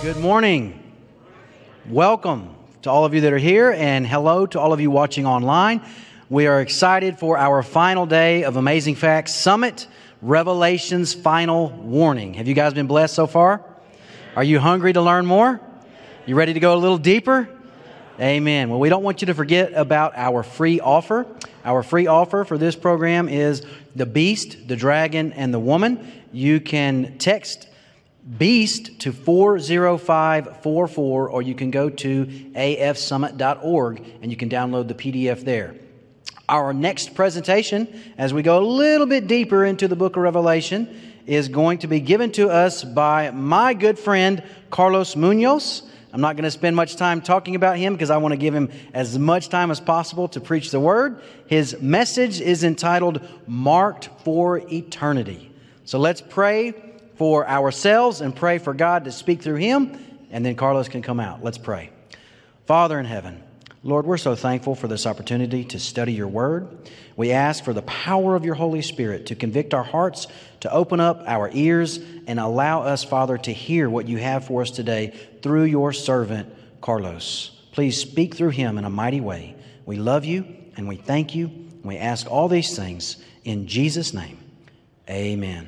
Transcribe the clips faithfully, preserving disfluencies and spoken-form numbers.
Good morning. Welcome to all of you that are here, and hello to all of you watching online. We are excited for our final day of Amazing Facts Summit, Revelation's Final Warning. Have you guys been blessed so far? Are you hungry to learn more? You ready to go a little deeper? Amen. Well, we don't want you to forget about our free offer. Our free offer for this program is The Beast, the Dragon, and the Woman. You can text BEAST to four zero five four four, or you can go to a f summit dot org and you can download the P D F there. Our next presentation, as we go a little bit deeper into the book of Revelation, is going to be given to us by my good friend, Carlos Munoz. I'm not going to spend much time talking about him because I want to give him as much time as possible to preach the word. His message is entitled, Marked for Eternity. So let's pray for ourselves and pray for God to speak through him, and then Carlos can come out. Let's pray. Father in heaven, Lord, we're so thankful for this opportunity to study your word. We ask for the power of your Holy Spirit to convict our hearts, to open up our ears, and allow us, Father, to hear what you have for us today through your servant, Carlos. Please speak through him in a mighty way. We love you and we thank you. And we ask all these things in Jesus' name. Amen.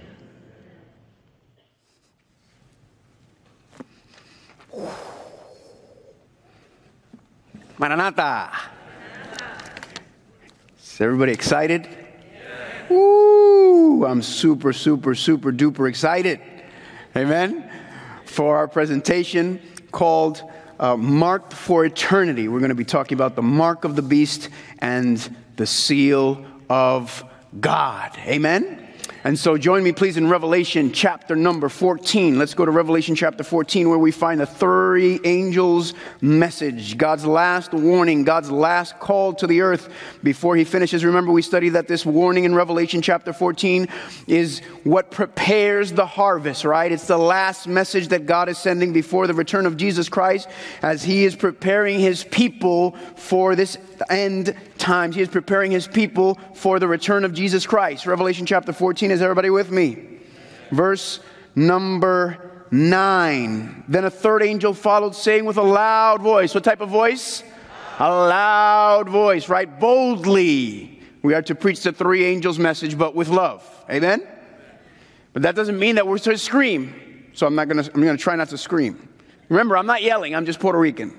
Maranatha. Is everybody excited? Yeah. Woo! I'm super, super, super duper excited. Amen. For our presentation called uh, Marked for Eternity. We're going to be talking about the mark of the beast and the seal of God. Amen. And so join me, please, in Revelation chapter number fourteen. Let's go to Revelation chapter fourteen, where we find the three angels' message. God's last warning, God's last call to the earth before he finishes. Remember, we studied that this warning in Revelation chapter fourteen is what prepares the harvest, right? It's the last message that God is sending before the return of Jesus Christ as he is preparing his people for this end times. He is preparing his people for the return of Jesus Christ. Revelation chapter fourteen, is everybody with me? Verse number nine. Then a third angel followed, saying with a loud voice. What type of voice? A loud voice, right? Boldly. We are to preach the three angels' message, but with love. Amen? But that doesn't mean that we're to scream. So I'm not going to, I'm going to try not to scream. Remember, I'm not yelling. I'm just Puerto Rican.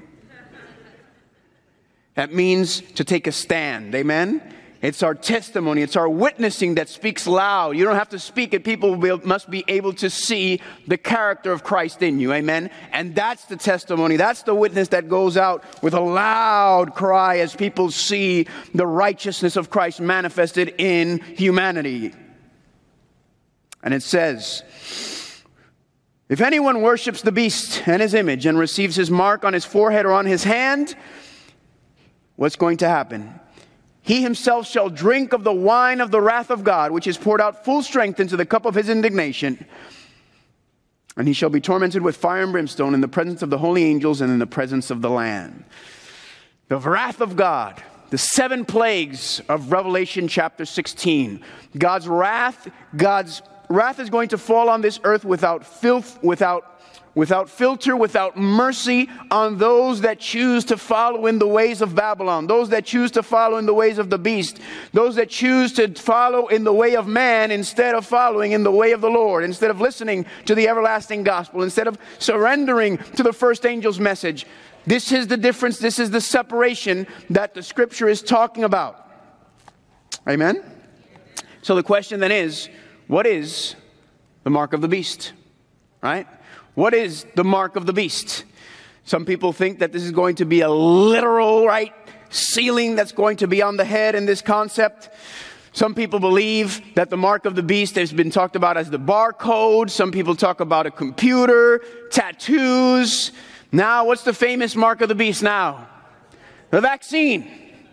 That means to take a stand. Amen? It's our testimony. It's our witnessing that speaks loud. You don't have to speak it. People will, must be able to see the character of Christ in you. Amen? And that's the testimony. That's the witness that goes out with a loud cry as people see the righteousness of Christ manifested in humanity. And it says, if anyone worships the beast and his image and receives his mark on his forehead or on his hand, what's going to happen? He himself shall drink of the wine of the wrath of God, which is poured out full strength into the cup of his indignation. And he shall be tormented with fire and brimstone in the presence of the holy angels and in the presence of the Lamb. The wrath of God. The seven plagues of Revelation chapter sixteen. God's wrath, God's wrath is going to fall on this earth without filth, without Without filter, without mercy on those that choose to follow in the ways of Babylon, those that choose to follow in the ways of the beast, those that choose to follow in the way of man instead of following in the way of the Lord, instead of listening to the everlasting gospel, instead of surrendering to the first angel's message. This is the difference. This is the separation that the scripture is talking about. Amen? So the question then is, what is the mark of the beast? Right? What is the mark of the beast? Some people think that this is going to be a literal, right, sealing that's going to be on the head in this concept. Some people believe that the mark of the beast has been talked about as the barcode. Some people talk about a computer, tattoos. Now, what's the famous mark of the beast now? The vaccine.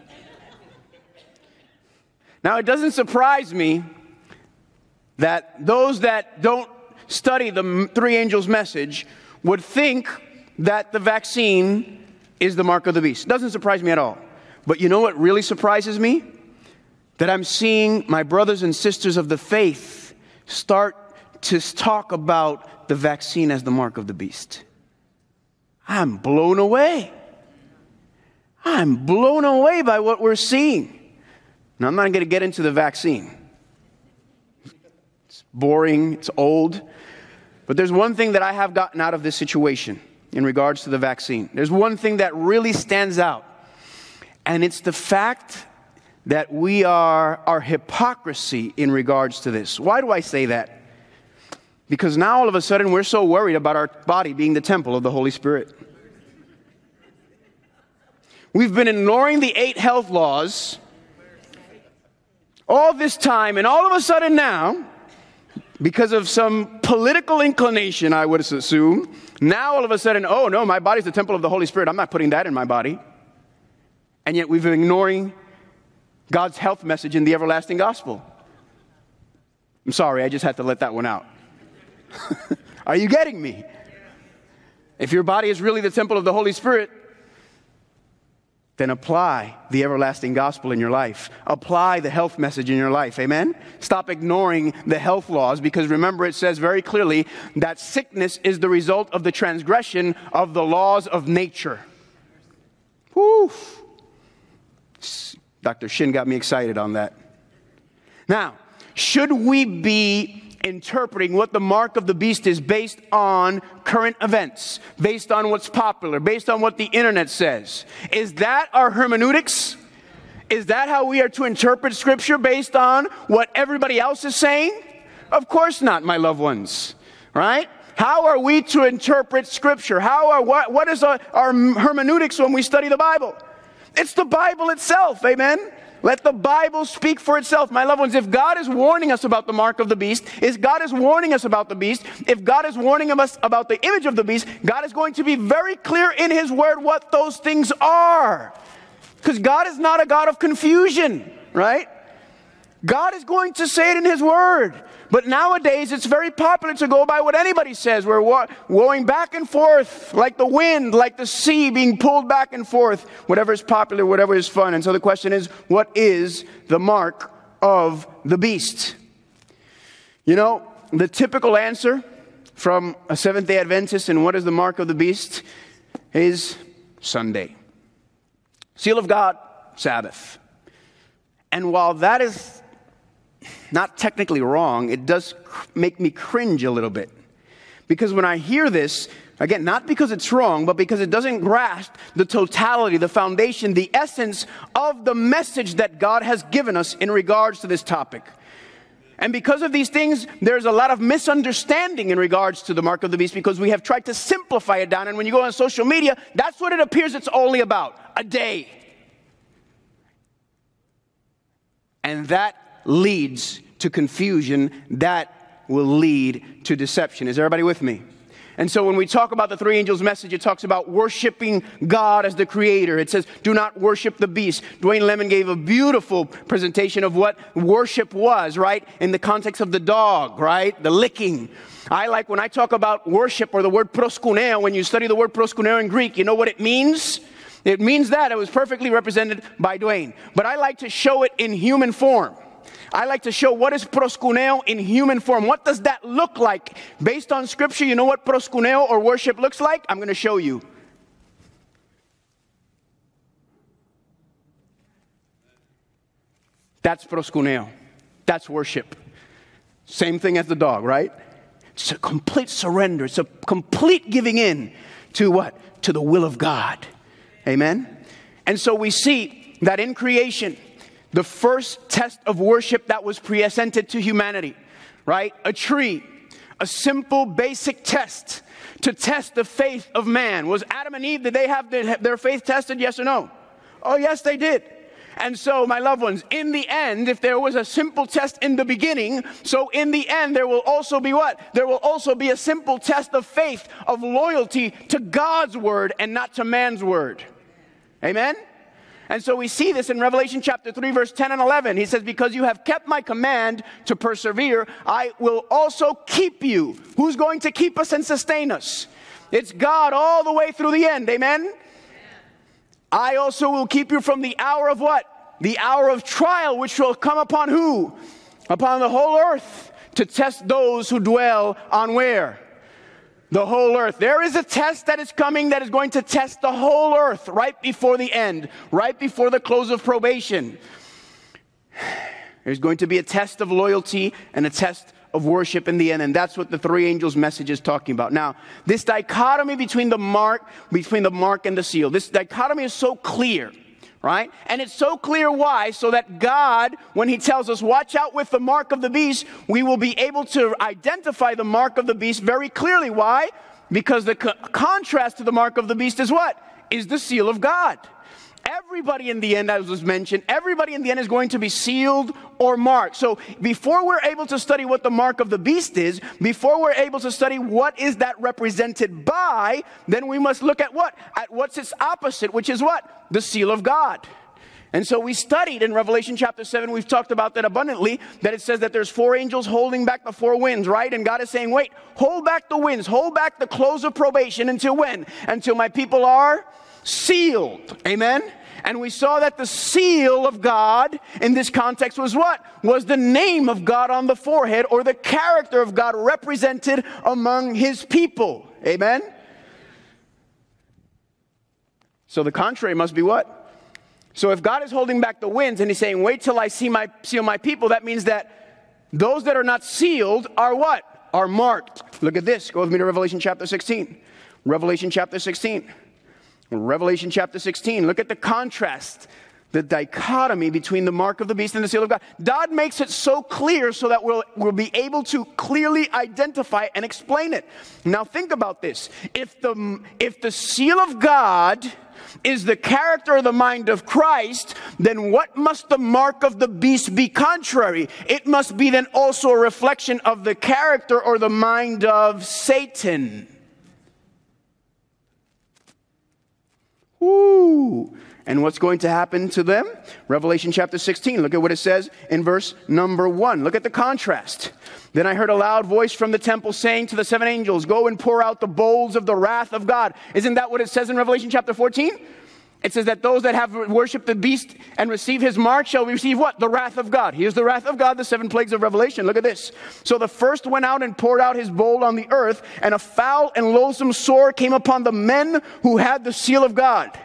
Now, it doesn't surprise me that those that don't study the three angels' message would think that the vaccine is the mark of the beast. It doesn't surprise me at all. But you know what really surprises me? That I'm seeing my brothers and sisters of the faith start to talk about the vaccine as the mark of the beast. I'm blown away. I'm blown away by what we're seeing. Now, I'm not going to get into the vaccine. It's boring, it's old. But there's one thing that I have gotten out of this situation in regards to the vaccine. There's one thing that really stands out. And it's the fact that we are, our hypocrisy in regards to this. Why do I say that? Because now all of a sudden we're so worried about our body being the temple of the Holy Spirit. We've been ignoring the eight health laws all this time, and all of a sudden now, because of some political inclination, I would assume, now all of a sudden, oh no, my body's the temple of the Holy Spirit. I'm not putting that in my body. And yet we've been ignoring God's health message in the everlasting gospel. I'm sorry, I just had to let that one out. Are you getting me? If your body is really the temple of the Holy Spirit, then apply the everlasting gospel in your life. Apply the health message in your life. Amen? Stop ignoring the health laws, because remember, it says very clearly that sickness is the result of the transgression of the laws of nature. Whew. Doctor Shin got me excited on that. Now, should we be interpreting what the mark of the beast is based on current events, based on what's popular, based on what the internet says? Is that our hermeneutics? Is that how we are to interpret Scripture, based on what everybody else is saying? Of course not, my loved ones, right? How are we to interpret Scripture? How are what, what is our, our hermeneutics when we study the Bible? It's the Bible itself, amen? Let the Bible speak for itself. My loved ones, if God is warning us about the mark of the beast, if God is warning us about the beast, if God is warning us about the image of the beast, God is going to be very clear in His Word what those things are. Because God is not a God of confusion, right? God is going to say it in His Word. But nowadays, it's very popular to go by what anybody says. We're wo- going back and forth like the wind, like the sea being pulled back and forth. Whatever is popular, whatever is fun. And so the question is, what is the mark of the beast? You know, the typical answer from a Seventh-day Adventist and what is the mark of the beast is Sunday. Seal of God, Sabbath. And while that is not technically wrong, it does make me cringe a little bit. Because when I hear this, again, not because it's wrong, but because it doesn't grasp the totality, the foundation, the essence of the message that God has given us in regards to this topic. And because of these things, there's a lot of misunderstanding in regards to the mark of the beast, because we have tried to simplify it down. And when you go on social media, that's what it appears it's only about, a day. And that leads to confusion. That will lead to deception. Is everybody with me? And so when we talk about the three angels' message, it talks about worshiping God as the creator. It says, do not worship the beast. Dwayne Lemon gave a beautiful presentation of what worship was, right? In the context of the dog, right? The licking. I like when I talk about worship, or the word proskuneo, when you study the word proskuneo in Greek, you know what it means? It means that. It was perfectly represented by Dwayne. But I like to show it in human form. I like to show what is proskuneo in human form. What does that look like? Based on Scripture, you know what proskuneo or worship looks like? I'm going to show you. That's proskuneo. That's worship. Same thing as the dog, right? It's a complete surrender. It's a complete giving in to what? To the will of God. Amen? And so we see that in creation, the first test of worship that was presented to humanity, right? A tree, a simple, basic test to test the faith of man. Was Adam and Eve, did they have their faith tested, yes or no? Oh, yes, they did. And so, my loved ones, in the end, if there was a simple test in the beginning, so in the end, there will also be what? There will also be a simple test of faith, of loyalty to God's word and not to man's word. Amen? And so we see this in Revelation chapter three, verse ten and eleven. He says, because you have kept my command to persevere, I will also keep you. Who's going to keep us and sustain us? It's God all the way through the end. Amen? I also will keep you from the hour of what? The hour of trial, which will come upon who? Upon the whole earth, to test those who dwell on where? The whole earth. There is a test that is coming that is going to test the whole earth right before the end, right before the close of probation. There's going to be a test of loyalty and a test of worship in the end, and that's what the three angels' message is talking about. Now, this dichotomy between the mark, between the mark and the seal, this dichotomy is so clear, right? And it's so clear why? So that God, when He tells us, watch out with the mark of the beast, we will be able to identify the mark of the beast very clearly. Why? Because the co- contrast to the mark of the beast is what? Is the seal of God. Everybody in the end, as was mentioned, everybody in the end is going to be sealed or marked. So before we're able to study what the mark of the beast is, before we're able to study what is that represented by, then we must look at what? At what's its opposite, which is what? The seal of God. And so we studied in Revelation chapter seven, we've talked about that abundantly, that it says that there's four angels holding back the four winds, right? And God is saying, wait, hold back the winds, hold back the close of probation until when? Until my people are sealed. Amen? And we saw that the seal of God in this context was what? Was the name of God on the forehead, or the character of God represented among His people. Amen? So the contrary must be what? So if God is holding back the winds and He's saying, wait till I see my seal my people, that means that those that are not sealed are what? Are marked. Look at this. Go with me to Revelation chapter sixteen. Revelation chapter sixteen. Revelation chapter sixteen. Look at the contrast, the dichotomy between the mark of the beast and the seal of God. God makes it so clear so that we'll, we'll be able to clearly identify and explain it. Now think about this. If the, if the seal of God is the character or the mind of Christ, then what must the mark of the beast be contrary? It must be then also a reflection of the character or the mind of Satan. Ooh. And what's going to happen to them? Revelation chapter sixteen. Look at what it says in verse number one. Look at the contrast. Then I heard a loud voice from the temple saying to the seven angels, go and pour out the bowls of the wrath of God. Isn't that what it says in Revelation chapter fourteen? It says that those that have worshipped the beast and receive his mark shall receive what? The wrath of God. Here's the wrath of God, the seven plagues of Revelation. Look at this. So the first went out and poured out his bowl on the earth, and a foul and loathsome sore came upon the men who had the seal of God.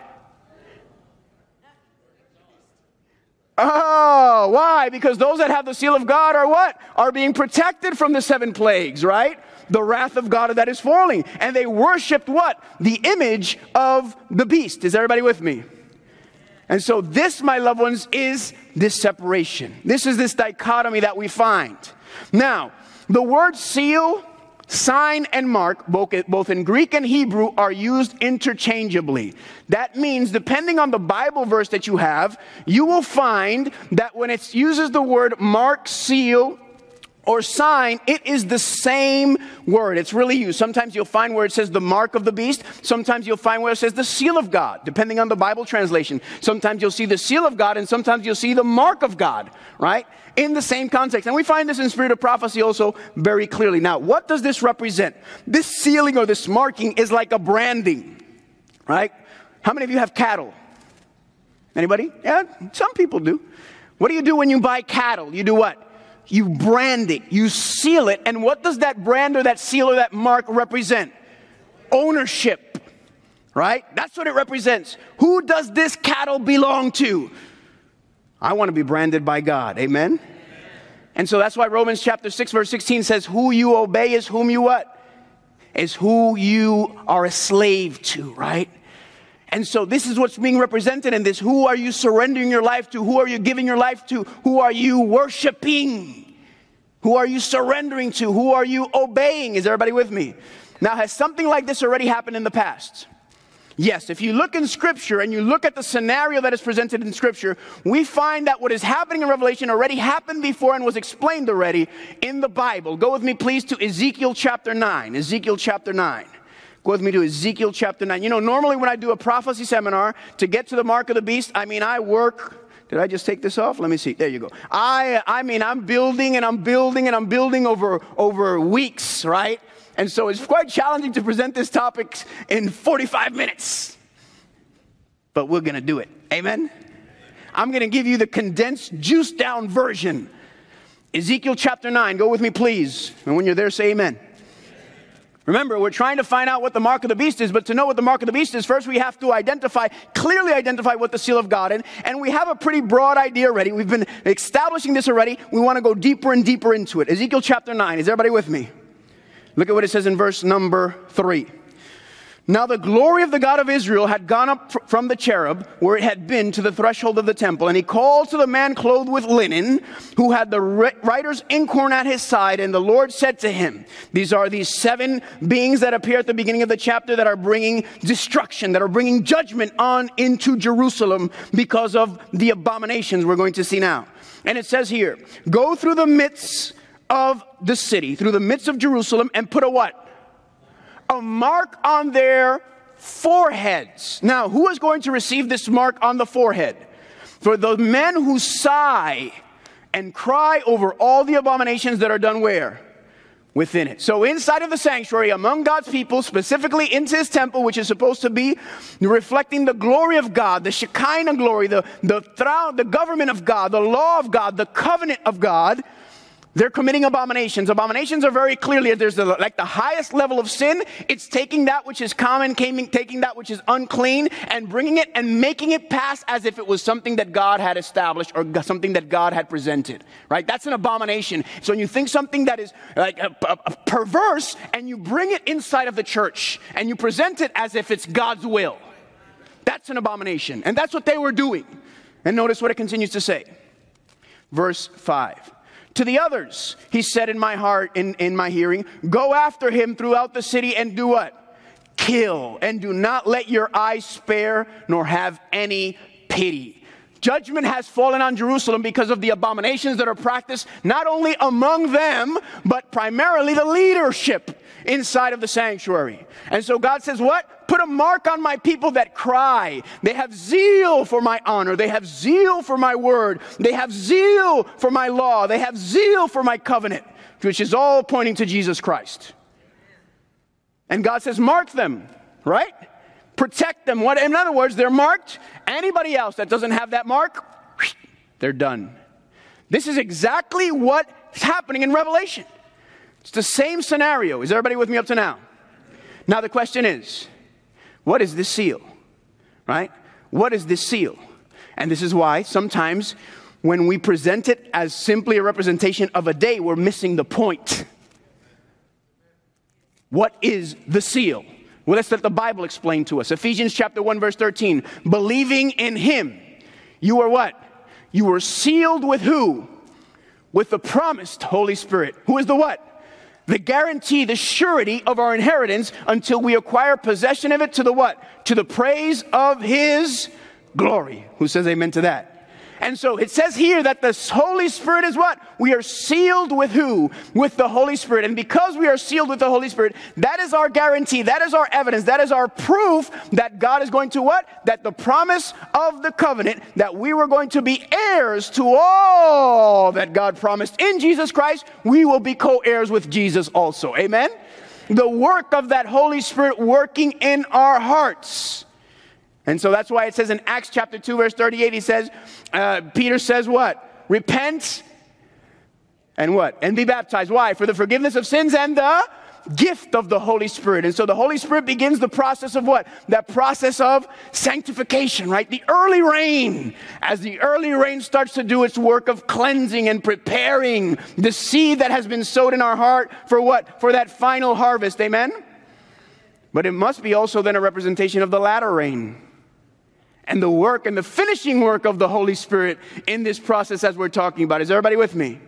Oh, why? Because those that have the seal of God are what? Are being protected from the seven plagues, right? The wrath of God that is falling. And they worshiped what? The image of the beast. Is everybody with me? And so this, my loved ones, is this separation. This is this dichotomy that we find. Now, the word seal, sign, and mark, both in Greek and Hebrew, are used interchangeably. That means, depending on the Bible verse that you have, you will find that when it uses the word mark, seal, or sign, it is the same word. It's really used. Sometimes you'll find where it says the mark of the beast. Sometimes you'll find where it says the seal of God, depending on the Bible translation. Sometimes you'll see the seal of God, and sometimes you'll see the mark of God, right? In the same context. And we find this in Spirit of Prophecy also very clearly. Now, what does this represent? This sealing or this marking is like a branding, right? How many of you have cattle? Anybody? Yeah, some people do. What do you do when you buy cattle? You do what? You brand it, you seal it, and what does that brand or that seal or that mark represent? Ownership, right? That's what it represents. Who does this cattle belong to? I want to be branded by God, amen? And so that's why Romans chapter six verse sixteen says, who you obey is whom you what? Is who you are a slave to, right? And so this is what's being represented in this. Who are you surrendering your life to? Who are you giving your life to? Who are you worshiping? Who are you surrendering to? Who are you obeying? Is everybody with me? Now, has something like this already happened in the past? Yes, if you look in Scripture and you look at the scenario that is presented in Scripture, we find that what is happening in Revelation already happened before and was explained already in the Bible. Go with me, please, to Ezekiel chapter nine. Ezekiel chapter nine. Go with me to Ezekiel chapter nine. You know, normally when I do a prophecy seminar, to get to the mark of the beast, I mean, I work. Did I just take this off? Let me see. There you go. I I mean, I'm building and I'm building and I'm building over, over weeks, right? And so it's quite challenging to present this topic in forty-five minutes. But we're going to do it. Amen? I'm going to give you the condensed, juiced down version. Ezekiel chapter nine. Go with me, please. And when you're there, say amen. Remember, we're trying to find out what the mark of the beast is, but to know what the mark of the beast is, first we have to identify, clearly identify what the seal of God is, and we have a pretty broad idea already. We've been establishing this already. We want to go deeper and deeper into it. Ezekiel chapter nine. Is everybody with me? Look at what it says in verse number three. Now the glory of the God of Israel had gone up fr- from the cherub where it had been to the threshold of the temple. And he called to the man clothed with linen who had the ri- writer's inkhorn at his side. And the Lord said to him, these are these seven beings that appear at the beginning of the chapter that are bringing destruction, that are bringing judgment on into Jerusalem because of the abominations we're going to see now. And it says here, go through the midst of the city, through the midst of Jerusalem, and put a what? A mark on their foreheads. Now, who is going to receive this mark on the forehead? For the men who sigh and cry over all the abominations that are done where? Within it. So inside of the sanctuary, among God's people, specifically into his temple, which is supposed to be reflecting the glory of God, the Shekinah glory, the, the, the government of God, the law of God, the covenant of God, they're committing abominations. Abominations are very clearly, there's the, like the highest level of sin. It's taking that which is common, taking that which is unclean, and bringing it and making it pass as if it was something that God had established or something that God had presented. Right? That's an abomination. So when you think something that is like a, a, a perverse, and you bring it inside of the church, and you present it as if it's God's will, that's an abomination. And that's what they were doing. And notice what it continues to say. Verse five. To the others, he said in my heart, in, in my hearing, go after him throughout the city and do what? Kill, and do not let your eyes spare, nor have any pity. Judgment has fallen on Jerusalem because of the abominations that are practiced, not only among them, but primarily the leadership inside of the sanctuary. And so God says what? Put a mark on my people that cry. They have zeal for my honor. They have zeal for my word. They have zeal for my law. They have zeal for my covenant, which is all pointing to Jesus Christ. And God says, mark them, right? Protect them. What? In other words, they're marked. Anybody else that doesn't have that mark, they're done. This is exactly what's happening in Revelation. It's the same scenario. Is everybody with me up to now? Now the question is, what is this seal? Right? What is this seal? And this is why sometimes when we present it as simply a representation of a day, we're missing the point. What is the seal? Well, let's let the Bible explain to us. Ephesians chapter one, verse thirteen. Believing in him, you are what? You were sealed with who? With the promised Holy Spirit. Who is the what? The guarantee, the surety of our inheritance until we acquire possession of it to the what? To the praise of his glory. Who says amen to that? And so it says here that the Holy Spirit is what? We are sealed with who? With the Holy Spirit. And because we are sealed with the Holy Spirit, that is our guarantee. That is our evidence. That is our proof that God is going to what? That the promise of the covenant, that we were going to be heirs to all that God promised in Jesus Christ, we will be co-heirs with Jesus also. Amen? The work of that Holy Spirit working in our hearts. And so that's why it says in Acts chapter two, verse thirty-eight, he says, uh, Peter says what? Repent and what? And be baptized. Why? For the forgiveness of sins and the gift of the Holy Spirit. And so the Holy Spirit begins the process of what? That process of sanctification, right? The early rain. As the early rain starts to do its work of cleansing and preparing the seed that has been sowed in our heart for what? For that final harvest. Amen? But it must be also then a representation of the latter rain. And the work and the finishing work of the Holy Spirit in this process as we're talking about. Is everybody with me?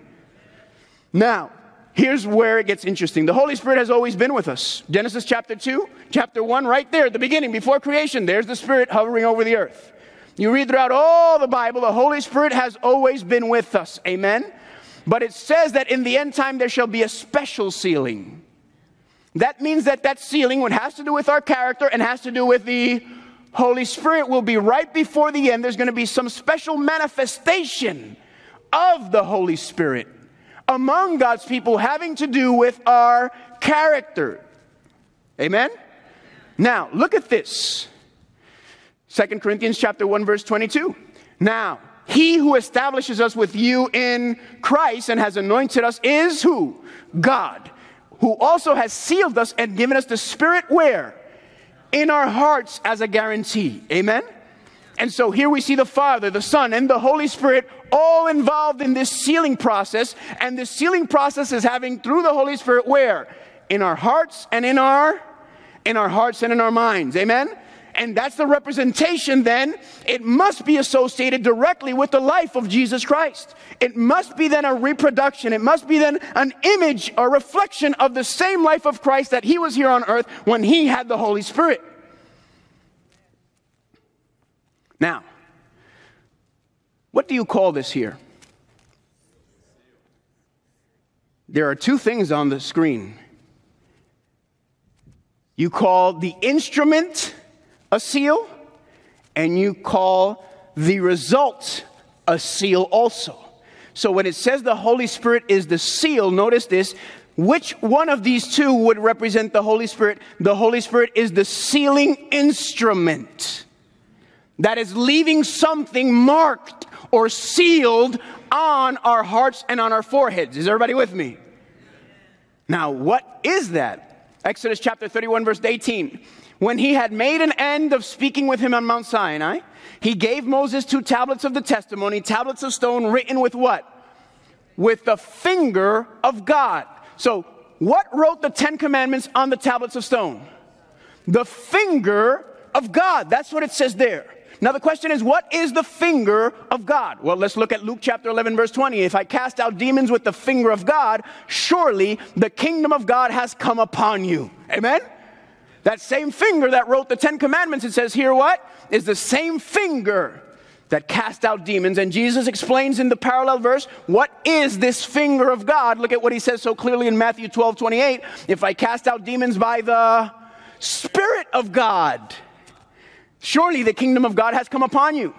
Now, here's where it gets interesting. The Holy Spirit has always been with us. Genesis chapter two, chapter one, right there at the beginning, before creation. There's the Spirit hovering over the earth. You read throughout all the Bible, the Holy Spirit has always been with us. Amen? But it says that in the end time there shall be a special sealing. That means that that sealing, what has to do with our character and has to do with the Holy Spirit, will be right before the end. There's going to be some special manifestation of the Holy Spirit among God's people having to do with our character. Amen? Now, look at this. Second Corinthians chapter one, verse twenty-two. Now, he who establishes us with you in Christ and has anointed us is who? God. who also has sealed us and given us the Spirit where? In our hearts as a guarantee. Amen? And so here we see the Father, the Son, and the Holy Spirit all involved in this sealing process. And this sealing process is having through the Holy Spirit where? In our hearts and in our, in our hearts and in our minds. Amen? And that's the representation then. It must be associated directly with the life of Jesus Christ. It must be then a reproduction. It must be then an image or reflection of the same life of Christ that he was here on earth when he had the Holy Spirit. Now, what do you call this here? There are two things on the screen. You call the instrument a seal, and you call the result a seal also. So when it says the Holy Spirit is the seal, notice this. Which one of these two would represent the Holy Spirit? The Holy Spirit is the sealing instrument that is leaving something marked or sealed on our hearts and on our foreheads. Is everybody with me? Now, what is that? Exodus chapter thirty-one, verse eighteen. When he had made an end of speaking with him on Mount Sinai, he gave Moses two tablets of the testimony, tablets of stone written with what? With the finger of God. So, what wrote the Ten Commandments on the tablets of stone? The finger of God. That's what it says there. Now the question is, what is the finger of God? Well, let's look at Luke chapter eleven, verse twenty. If I cast out demons with the finger of God, surely the kingdom of God has come upon you. Amen? That same finger that wrote the Ten Commandments, it says here what? Is the same finger that cast out demons. And Jesus explains in the parallel verse, what is this finger of God? Look at what he says so clearly in Matthew twelve, twenty-eight. If I cast out demons by the Spirit of God, surely the kingdom of God has come upon you.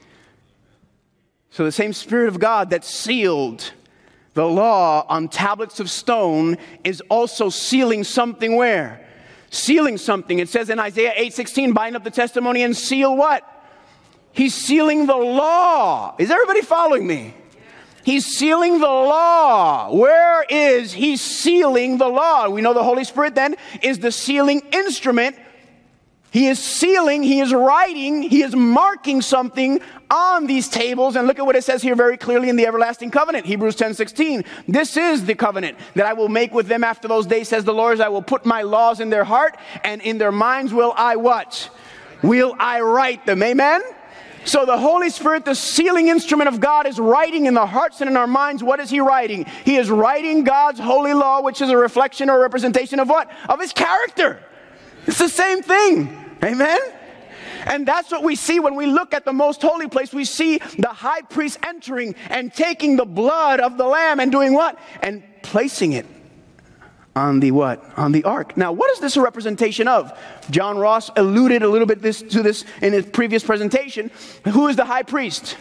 So the same Spirit of God that sealed the law on tablets of stone is also sealing something where? Sealing something. It says in Isaiah eight sixteen, bind up the testimony and seal what? He's sealing the law. Is everybody following me? He's sealing the law. Where is he sealing the law? We know the Holy Spirit then is the sealing instrument. He is sealing, he is writing, he is marking something on these tables. And look at what it says here very clearly in the everlasting covenant. Hebrews ten sixteen. This is the covenant that I will make with them after those days, says the Lord. I will put my laws in their heart, and in their minds will I what? Will I write them? Amen? So the Holy Spirit, the sealing instrument of God, is writing in the hearts and in our minds. What is he writing? He is writing God's holy law, which is a reflection or representation of what? Of his character. It's the same thing. Amen? And that's what we see when we look at the most holy place. We see the high priest entering and taking the blood of the lamb and doing what? And placing it on the what? On the ark. Now, what is this a representation of? John Ross alluded a little bit this, to this in his previous presentation. Who is the high priest?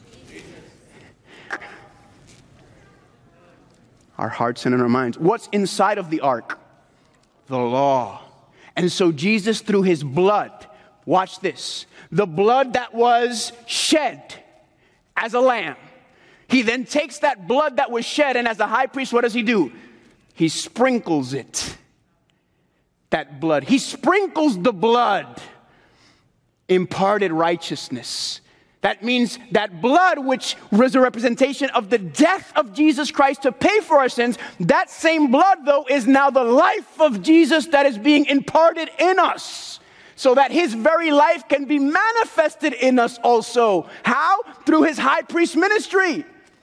Our hearts and in our minds. What's inside of the ark? The law. And so Jesus, through his blood, watch this, the blood that was shed as a lamb, he then takes that blood that was shed, and as a high priest, what does he do? He sprinkles it, that blood. He sprinkles the blood, imparted righteousness. That means that blood, which was a representation of the death of Jesus Christ to pay for our sins, that same blood, though, is now the life of Jesus that is being imparted in us, so that his very life can be manifested in us also. How? Through his high priest ministry.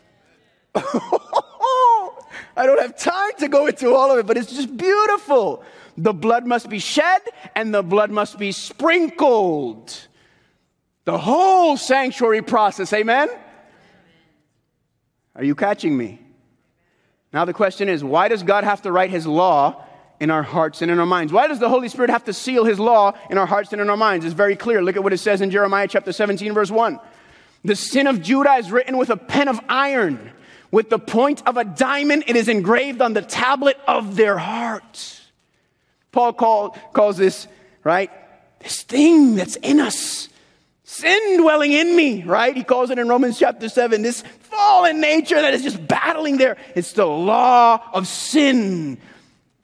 I don't have time to go into all of it, but it's just beautiful. The blood must be shed and the blood must be sprinkled. The whole sanctuary process, amen? Are you catching me? Now the question is, why does God have to write his law in our hearts and in our minds? Why does the Holy Spirit have to seal his law in our hearts and in our minds? It's very clear. Look at what it says in Jeremiah chapter seventeen, verse one. The sin of Judah is written with a pen of iron. With the point of a diamond, it is engraved on the tablet of their hearts. Paul call, calls this, right, this thing that's in us. Sin dwelling in me, right? He calls it in Romans chapter seven, this fallen nature that is just battling there. It's the law of sin.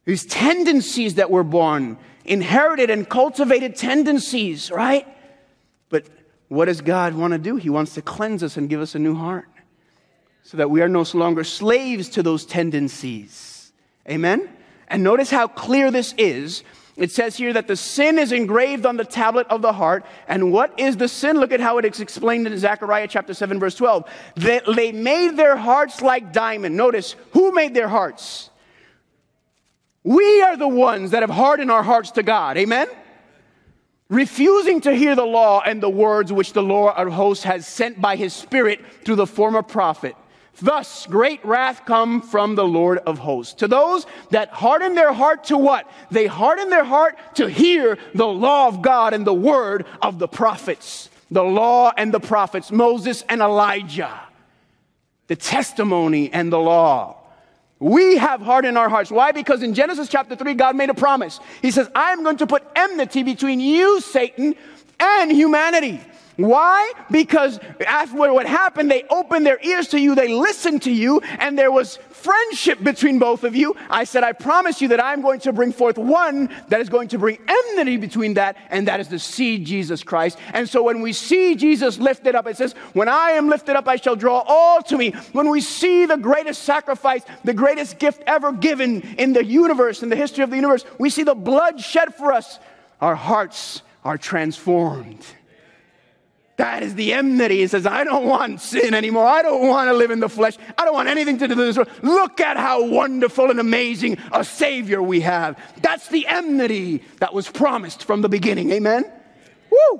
These tendencies that we're born, inherited and cultivated tendencies, right? But what does God want to do? He wants to cleanse us and give us a new heart so that we are no longer slaves to those tendencies. Amen? And notice how clear this is. It says here that the sin is engraved on the tablet of the heart. And what is the sin? Look at how it is explained in Zechariah chapter seven, verse twelve. They, they made their hearts like diamond. Notice, who made their hearts? We are the ones that have hardened our hearts to God. Amen? Refusing to hear the law and the words which the Lord of hosts has sent by his Spirit through the former prophet. Thus, great wrath come from the Lord of hosts. To those that harden their heart to what? They harden their heart to hear the law of God and the word of the prophets. The law and the prophets, Moses and Elijah. The testimony and the law. We have hardened our hearts. Why? Because in Genesis chapter three, God made a promise. He says, I'm going to put enmity between you, Satan, and humanity. Why? Because after what happened, they opened their ears to you, they listened to you, and there was friendship between both of you. I said, I promise you that I'm going to bring forth one that is going to bring enmity between that, and that is the seed, Jesus Christ. And so when we see Jesus lifted up, it says, when I am lifted up, I shall draw all to me. When we see the greatest sacrifice, the greatest gift ever given in the universe, in the history of the universe, we see the blood shed for us. Our hearts are transformed. That is the enmity. He says, I don't want sin anymore. I don't want to live in the flesh. I don't want anything to do with this world. Look at how wonderful and amazing a Savior we have. That's the enmity that was promised from the beginning. Amen? Woo!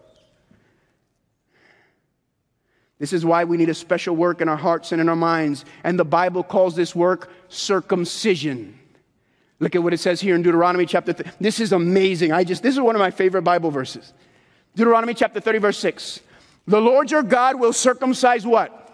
This is why we need a special work in our hearts and in our minds. And the Bible calls this work circumcision. Look at what it says here in Deuteronomy chapter three. This is amazing. I just, this is one of my favorite Bible verses. Deuteronomy chapter thirty, verse six. The Lord your God will circumcise what?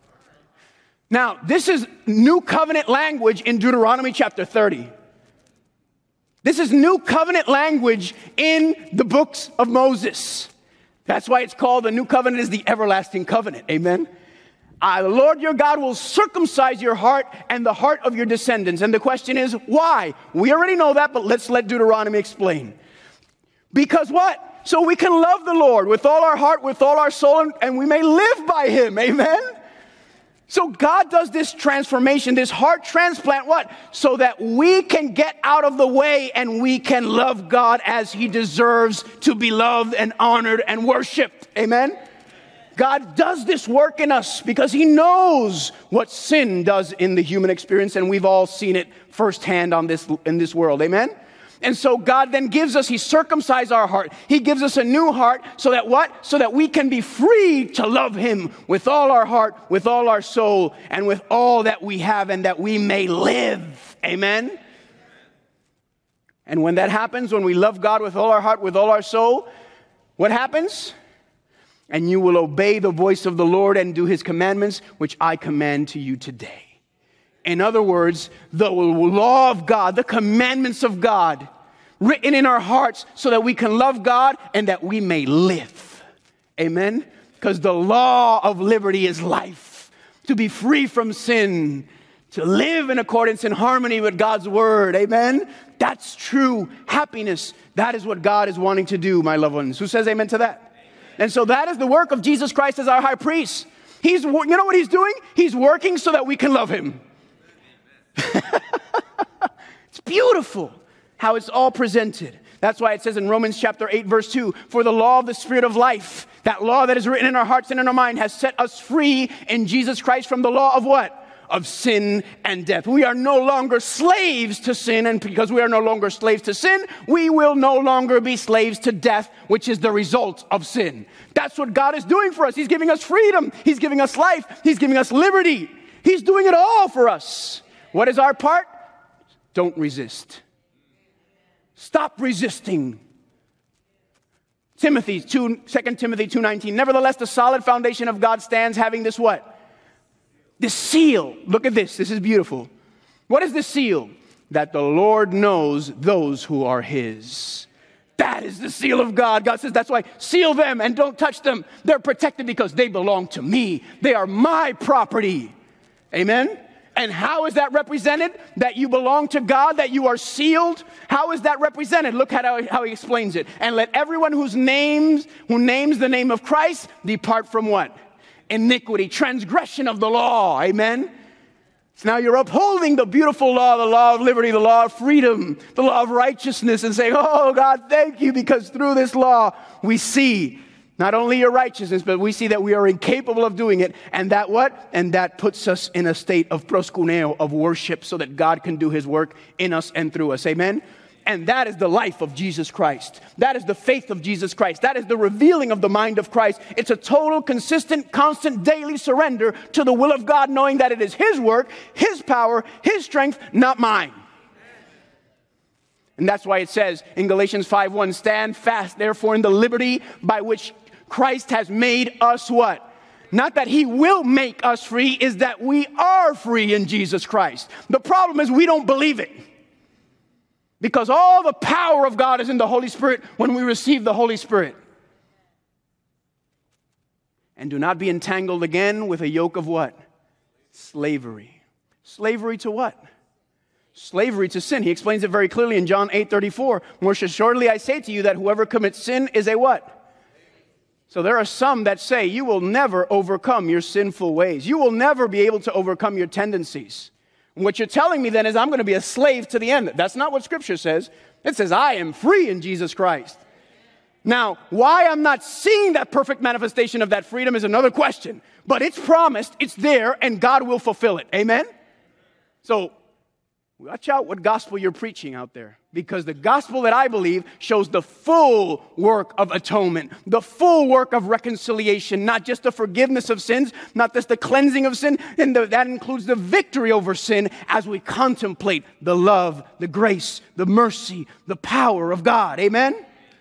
Now, this is new covenant language in Deuteronomy chapter thirty. This is new covenant language in the books of Moses. That's why it's called the new covenant is the everlasting covenant. Amen. Uh, the Lord your God will circumcise your heart and the heart of your descendants. And the question is, why? We already know that, but let's let Deuteronomy explain. Because what? So we can love the Lord with all our heart, with all our soul, and, and we may live by him. Amen? So God does this transformation, this heart transplant, what? So that we can get out of the way and we can love God as he deserves to be loved and honored and worshiped. Amen? God does this work in us because he knows what sin does in the human experience, and we've all seen it firsthand on this, in this world. Amen? And so God then gives us, he circumcised our heart. He gives us a new heart so that what? So that we can be free to love him with all our heart, with all our soul, and with all that we have, and that we may live. Amen? And when that happens, when we love God with all our heart, with all our soul, what happens? And you will obey the voice of the Lord and do his commandments, which I command to you today. In other words, the law of God, the commandments of God, written in our hearts so that we can love God and that we may live. Amen? Because the law of liberty is life. To be free from sin. To live in accordance and harmony with God's word. Amen? That's true happiness. That is what God is wanting to do, my loved ones. Who says amen to that? And so that is the work of Jesus Christ as our high priest. He's, you know what he's doing? He's working so that we can love him. It's beautiful how it's all presented. That's why it says in Romans chapter eight, verse two, for the law of the Spirit of life, that law that is written in our hearts and in our mind, has set us free in Jesus Christ from the law of what? Of sin and death. We are no longer slaves to sin, and because we are no longer slaves to sin, we will no longer be slaves to death, which is the result of sin. That's what God is doing for us. He's giving us freedom. He's giving us life. He's giving us liberty. He's doing it all for us. What is our part? Don't resist. Stop resisting. Timothy two, Second Timothy two nineteen. Nevertheless, the solid foundation of God stands, having this what? This seal. Look at this. This is beautiful. What is the seal? That the Lord knows those who are his. That is the seal of God. God says, that's why seal them and don't touch them. They're protected because they belong to me. They are my property. Amen? And how is that represented? That you belong to God, that you are sealed. How is that represented? Look at how, how he explains it. And let everyone whose names, who names the name of Christ depart from what? Iniquity, transgression of the law. Amen. So now you're upholding the beautiful law, the law of liberty, the law of freedom, the law of righteousness, and saying, oh God, thank you, because through this law we see not only your righteousness, but we see that we are incapable of doing it. And that what? And that puts us in a state of proskuneo, of worship, so that God can do his work in us and through us. Amen? And that is the life of Jesus Christ. That is the faith of Jesus Christ. That is the revealing of the mind of Christ. It's a total, consistent, constant, daily surrender to the will of God, knowing that it is his work, his power, his strength, not mine. And that's why it says in Galatians five one, stand fast, therefore, in the liberty by which Christ has made us what? Not that he will make us free, is that we are free in Jesus Christ. The problem is we don't believe it. Because all the power of God is in the Holy Spirit when we receive the Holy Spirit. And do not be entangled again with a yoke of what? Slavery. Slavery to what? Slavery to sin. He explains it very clearly in John eight thirty-four. Most assuredly I say to you that whoever commits sin is a what? So there are some that say you will never overcome your sinful ways. You will never be able to overcome your tendencies. And what you're telling me then is I'm going to be a slave to the end. That's not what Scripture says. It says I am free in Jesus Christ. Now, why I'm not seeing that perfect manifestation of that freedom is another question. But it's promised, it's there, and God will fulfill it. Amen? So, watch out what gospel you're preaching out there. Because the gospel that I believe shows the full work of atonement, the full work of reconciliation, not just the forgiveness of sins, not just the cleansing of sin, and the, that includes the victory over sin as we contemplate the love, the grace, the mercy, the power of God. Amen?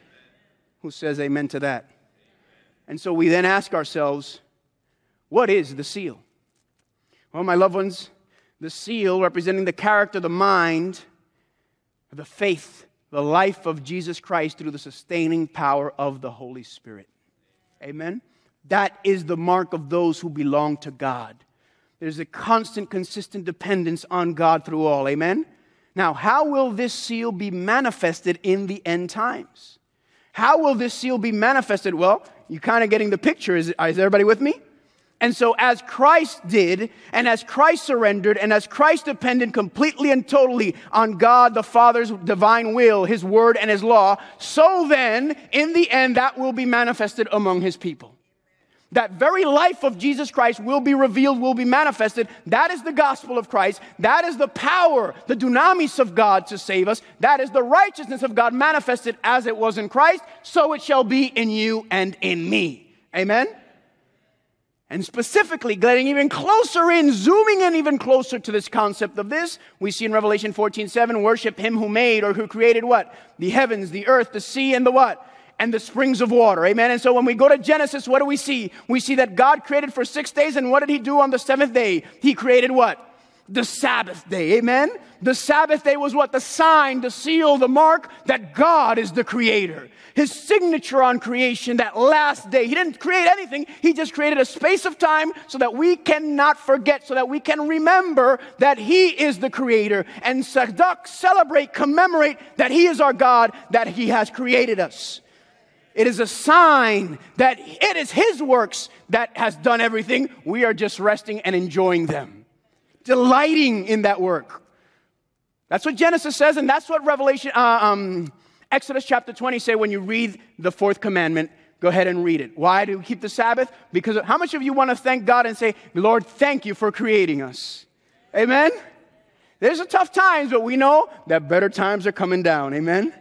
Who says amen to that? And so we then ask ourselves, what is the seal? Well, my loved ones, the seal representing the character, the mind, the faith, the life of Jesus Christ through the sustaining power of the Holy Spirit. Amen? That is the mark of those who belong to God. There's a constant, consistent dependence on God through all. Amen? Now, how will this seal be manifested in the end times? How will this seal be manifested? Well, you're kind of getting the picture. Is, is everybody with me? And so as Christ did, and as Christ surrendered, and as Christ depended completely and totally on God the Father's divine will, his word and his law, so then, in the end, that will be manifested among his people. That very life of Jesus Christ will be revealed, will be manifested. That is the gospel of Christ. That is the power, the dunamis of God to save us. That is the righteousness of God manifested as it was in Christ, so it shall be in you and in me. Amen? And specifically, getting even closer in, zooming in even closer to this concept of this, we see in Revelation fourteen seven, worship him who made or who created what? The heavens, the earth, the sea, and the what? And the springs of water. Amen. And so when we go to Genesis, what do we see? We see that God created for six days, and what did he do on the seventh day? He created what? The Sabbath day. Amen. The Sabbath day was what? The sign, the seal, the mark that God is the creator. His signature on creation, that last day. He didn't create anything. He just created a space of time so that we cannot forget, so that we can remember that he is the creator and celebrate, commemorate that he is our God, that he has created us. It is a sign that it is his works that has done everything. We are just resting and enjoying them, delighting in that work. That's what Genesis says, and that's what Revelation, uh, um, Exodus chapter twenty say when you read the fourth commandment. Go ahead and read it. Why do we keep the Sabbath? Because how much of you want to thank God and say, Lord, thank you for creating us? Amen? There's a tough times, but we know that better times are coming down. Amen?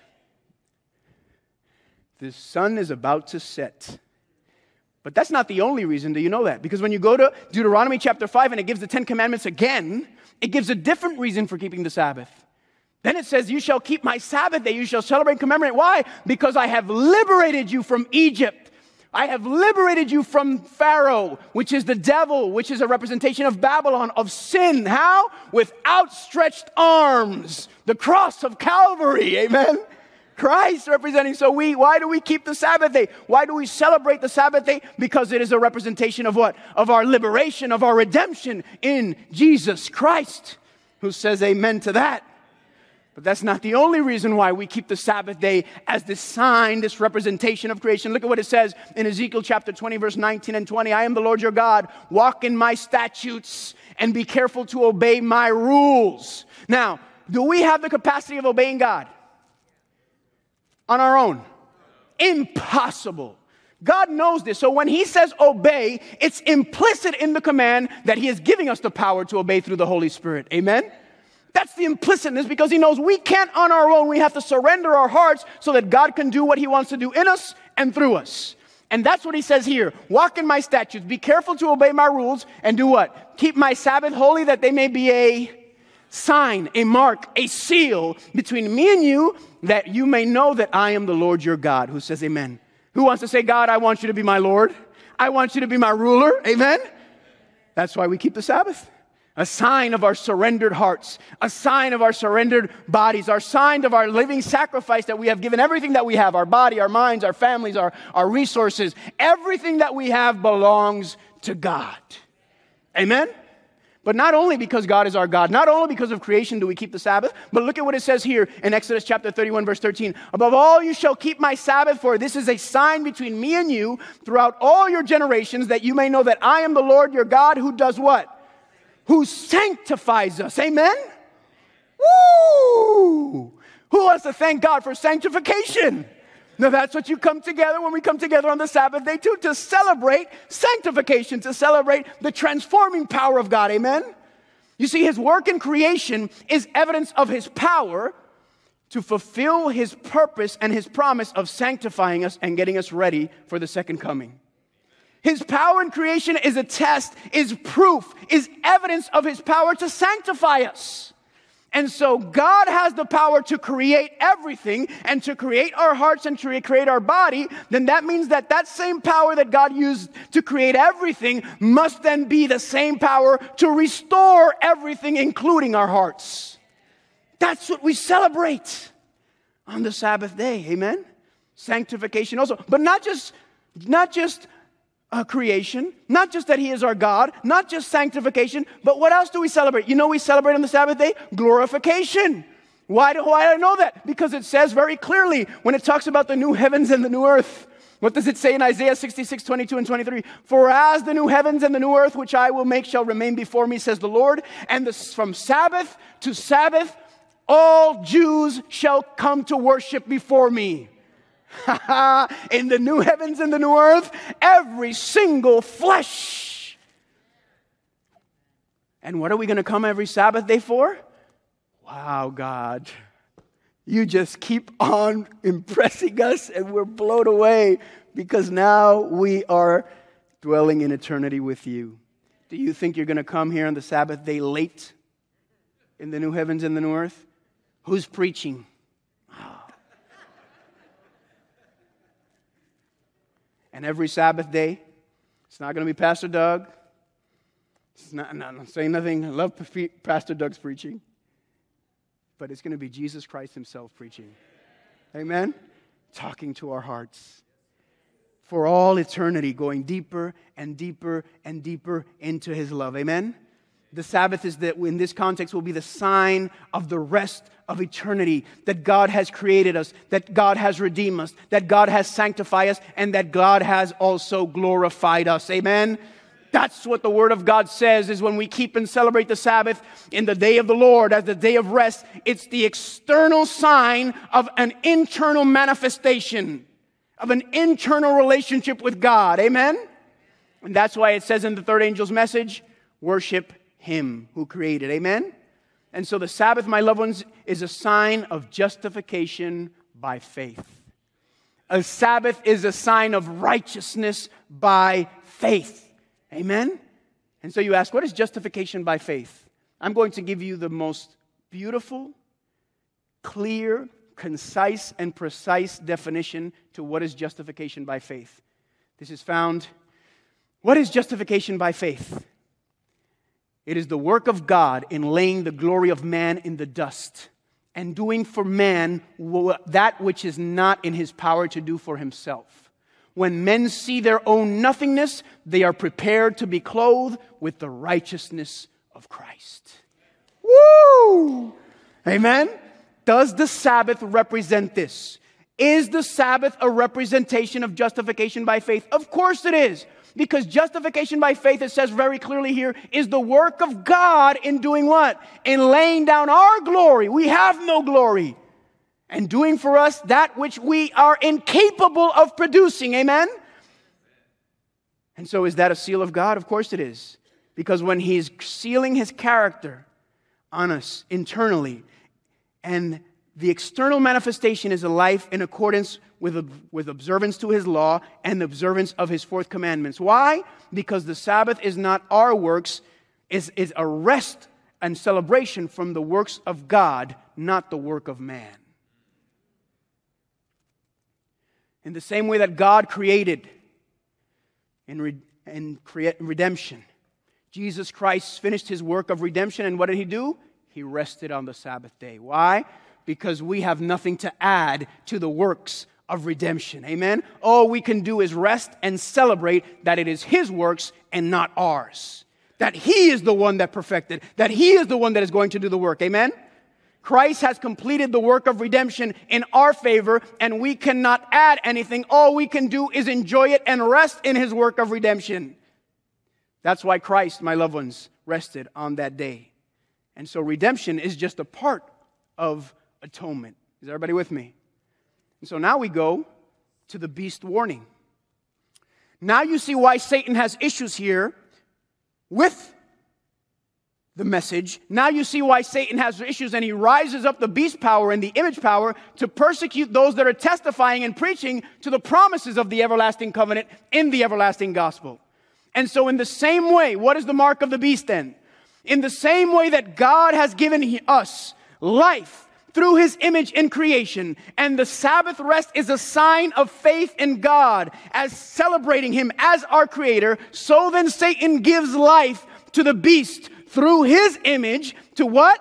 The sun is about to set. But that's not the only reason. Do you know that? Because when you go to Deuteronomy chapter five and it gives the Ten Commandments again, it gives a different reason for keeping the Sabbath. Then it says, you shall keep my Sabbath day. You shall celebrate and commemorate. Why? Because I have liberated you from Egypt. I have liberated you from Pharaoh, which is the devil, which is a representation of Babylon, of sin. How? With outstretched arms. The cross of Calvary. Amen? Christ representing. So we, why do we keep the Sabbath day? Why do we celebrate the Sabbath day? Because it is a representation of what? Of our liberation, of our redemption in Jesus Christ. Who says amen to that? But that's not the only reason why we keep the Sabbath day as this sign, this representation of creation. Look at what it says in Ezekiel chapter twenty, verse nineteen and twenty. I am the Lord your God. Walk in my statutes and be careful to obey my rules. Now, do we have the capacity of obeying God on our own? Impossible. God knows this. So when he says obey, it's implicit in the command that he is giving us the power to obey through the Holy Spirit. Amen? That's the implicitness, because he knows we can't on our own. We have to surrender our hearts so that God can do what he wants to do in us and through us. And that's what he says here. Walk in my statutes. Be careful to obey my rules. And do what? Keep my Sabbath holy, that they may be a sign, a mark, a seal between me and you, that you may know that I am the Lord your God. Who says amen? Who wants to say, God, I want you to be my Lord. I want you to be my ruler. Amen? That's why we keep the Sabbath. A sign of our surrendered hearts, a sign of our surrendered bodies, our sign of our living sacrifice that we have given everything that we have, our body, our minds, our families, our, our resources. Everything that we have belongs to God. Amen? But not only because God is our God, not only because of creation do we keep the Sabbath, but look at what it says here in Exodus chapter thirty-one, verse thirteen. Above all, you shall keep my Sabbath, for this is a sign between me and you throughout all your generations, that you may know that I am the Lord your God, who does what? Who sanctifies us. Amen? Woo! Who wants to thank God for sanctification? Now that's what you come together when we come together on the Sabbath day too, to celebrate sanctification, to celebrate the transforming power of God. Amen? You see, his work in creation is evidence of his power to fulfill his purpose and his promise of sanctifying us and getting us ready for the second coming. His power in creation is a test, is proof, is evidence of his power to sanctify us. And so God has the power to create everything and to create our hearts and to create our body. Then that means that that same power that God used to create everything must then be the same power to restore everything, including our hearts. That's what we celebrate on the Sabbath day. Amen? Sanctification also. But not just, not just Uh, creation, not just that he is our God, not just sanctification, but what else do we celebrate? You know, we celebrate on the Sabbath day glorification. Why do, why do I know that? Because it says very clearly when it talks about the new heavens and the new earth. What does it say in Isaiah sixty-six, twenty-two and twenty-three? For as the new heavens and the new earth which I will make shall remain before me, says the Lord, and this, from Sabbath to Sabbath all Jews shall come to worship before me. In the new heavens and the new earth, every single flesh. And what are we going to come every Sabbath day for? Wow, God. You just keep on impressing us and we're blown away because now we are dwelling in eternity with you. Do you think you're going to come here on the Sabbath day late in the new heavens and the new earth? Who's preaching? And every Sabbath day, it's not going to be Pastor Doug. It's not, I'm not saying nothing. I love Pastor Doug's preaching. But it's going to be Jesus Christ himself preaching. Amen? Talking to our hearts. For all eternity, going deeper and deeper and deeper into his love. Amen? The Sabbath is that in this context will be the sign of the rest of eternity, that God has created us, that God has redeemed us, that God has sanctified us, and that God has also glorified us. Amen? That's what the Word of God says, is when we keep and celebrate the Sabbath in the day of the Lord as the day of rest, it's the external sign of an internal manifestation, of an internal relationship with God. Amen? And that's why it says in the third angel's message, worship him who created. Amen? And so the Sabbath, my loved ones, is a sign of justification by faith. A Sabbath is a sign of righteousness by faith. Amen? And so you ask, what is justification by faith? I'm going to give you the most beautiful, clear, concise, and precise definition to what is justification by faith. This is found. What is justification by faith? It is the work of God in laying the glory of man in the dust and doing for man that which is not in his power to do for himself. When men see their own nothingness, they are prepared to be clothed with the righteousness of Christ. Woo! Amen? Does the Sabbath represent this? Is the Sabbath a representation of justification by faith? Of course it is. Because justification by faith, it says very clearly here, is the work of God in doing what? In laying down our glory. We have no glory. And doing for us that which we are incapable of producing. Amen? And so is that a seal of God? Of course it is. Because when He's sealing His character on us internally, and the external manifestation is a life in accordance with, with observance to His law and the observance of His fourth commandments. Why? Because the Sabbath is not our works, is, is a rest and celebration from the works of God, not the work of man. In the same way that God created in, re, in crea- redemption, Jesus Christ finished His work of redemption, and what did He do? He rested on the Sabbath day. Why? Because we have nothing to add to the works of redemption. Amen? All we can do is rest and celebrate that it is His works and not ours. That He is the one that perfected. That He is the one that is going to do the work. Amen? Christ has completed the work of redemption in our favor, and we cannot add anything. All we can do is enjoy it and rest in His work of redemption. That's why Christ, my loved ones, rested on that day. And so redemption is just a part of atonement. Is everybody with me? And so now we go to the beast warning. Now you see why Satan has issues here with the message. Now you see why Satan has issues, and he rises up the beast power and the image power to persecute those that are testifying and preaching to the promises of the everlasting covenant in the everlasting gospel. And so in the same way, what is the mark of the beast then? In the same way that God has given us life through His image in creation, and the Sabbath rest is a sign of faith in God as celebrating Him as our Creator, so then Satan gives life to the beast through his image to what?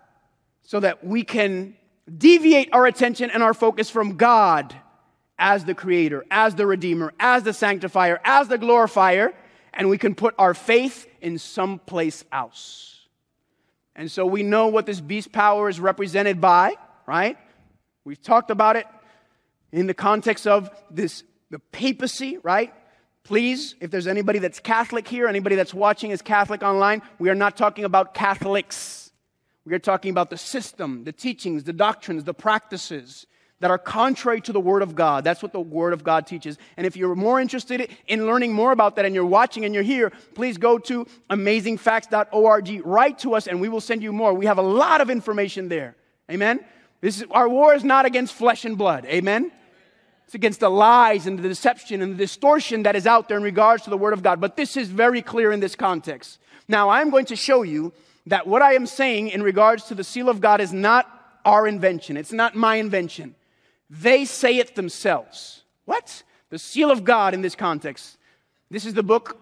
So that we can deviate our attention and our focus from God as the Creator, as the Redeemer, as the Sanctifier, as the Glorifier, and we can put our faith in someplace else. And so we know what this beast power is represented by, right? We've talked about it in the context of this, the papacy, right? Please, if there's anybody that's Catholic here, anybody that's watching is Catholic online, we are not talking about Catholics. We are talking about the system, the teachings, the doctrines, the practices that are contrary to the Word of God. That's what the Word of God teaches. And if you're more interested in learning more about that and you're watching and you're here, please go to amazing facts dot org. Write to us and we will send you more. We have a lot of information there. Amen? This is, our war is not against flesh and blood. Amen? It's against the lies and the deception and the distortion that is out there in regards to the Word of God. But this is very clear in this context. Now, I'm going to show you that what I am saying in regards to the seal of God is not our invention. It's not my invention. They say it themselves. What? The seal of God in this context. This is the book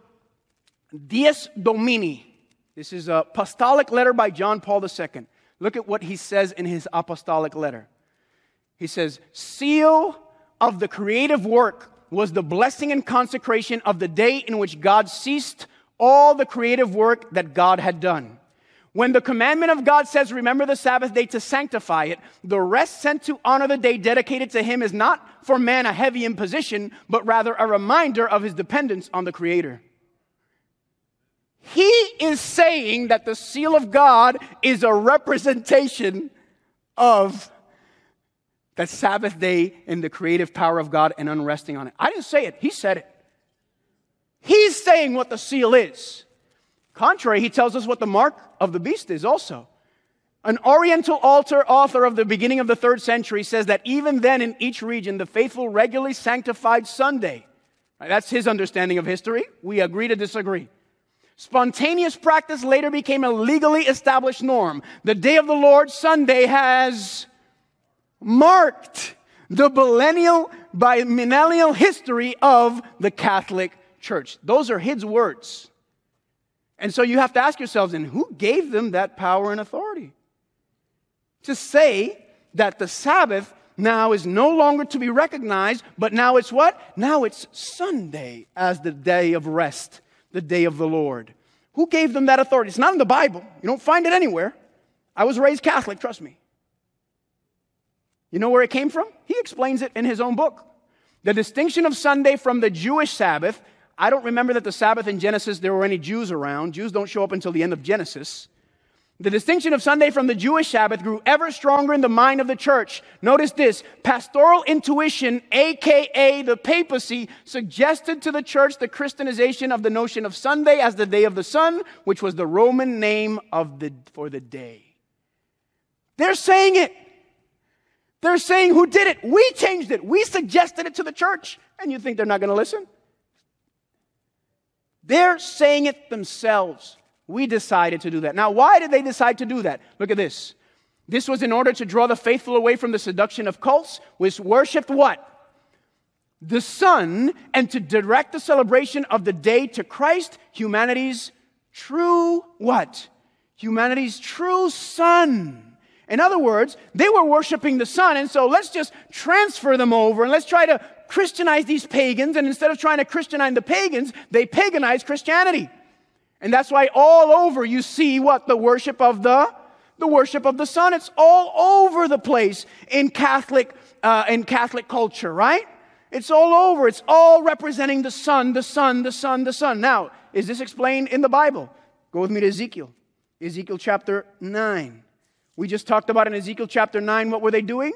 Dies Domini. This is a apostolic letter by John Paul the Second. Look at what he says in his apostolic letter. He says, seal of the creative work was the blessing and consecration of the day in which God ceased all the creative work that God had done. When the commandment of God says, remember the Sabbath day to sanctify it, the rest sent to honor the day dedicated to Him is not for man a heavy imposition, but rather a reminder of his dependence on the Creator. He is saying that the seal of God is a representation of that Sabbath day in the creative power of God and unresting on it. I didn't say it. He said it. He's saying what the seal is. Contrary, he tells us what the mark of the beast is also. An Oriental altar author of the beginning of the third century says that even then in each region, the faithful regularly sanctified Sunday. That's his understanding of history. We agree to disagree. Spontaneous practice later became a legally established norm. The day of the Lord, Sunday, has marked the millennial by millennial history of the Catholic Church. Those are his words. And so you have to ask yourselves, and who gave them that power and authority to say that the Sabbath now is no longer to be recognized, but now it's what? Now it's Sunday as the day of rest, the day of the Lord. Who gave them that authority? It's not in the Bible. You don't find it anywhere. I was raised Catholic, trust me. You know where it came from? He explains it in his own book. The distinction of Sunday from the Jewish Sabbath. I don't remember that the Sabbath in Genesis, there were any Jews around. Jews don't show up until the end of Genesis. The distinction of Sunday from the Jewish Sabbath grew ever stronger in the mind of the church. Notice this, pastoral intuition, a k a the papacy, suggested to the church the Christianization of the notion of Sunday as the day of the sun, which was the Roman name of the for the day. They're saying it. They're saying, who did it? We changed it. We suggested it to the church. And you think they're not going to listen? They're saying it themselves. We decided to do that. Now, why did they decide to do that? Look at this. This was in order to draw the faithful away from the seduction of cults, which worshipped what? The sun, and to direct the celebration of the day to Christ, humanity's true what? Humanity's true sun. In other words, they were worshiping the sun, and so let's just transfer them over, and let's try to Christianize these pagans, and instead of trying to Christianize the pagans, they paganized Christianity. And that's why all over you see what? The worship of the, the worship of the sun. It's all over the place in Catholic, uh, in Catholic culture, right? It's all over. It's all representing the sun, the sun, the sun, the sun. Now, is this explained in the Bible? Go with me to Ezekiel. Ezekiel chapter nine. We just talked about in Ezekiel chapter nine, what were they doing?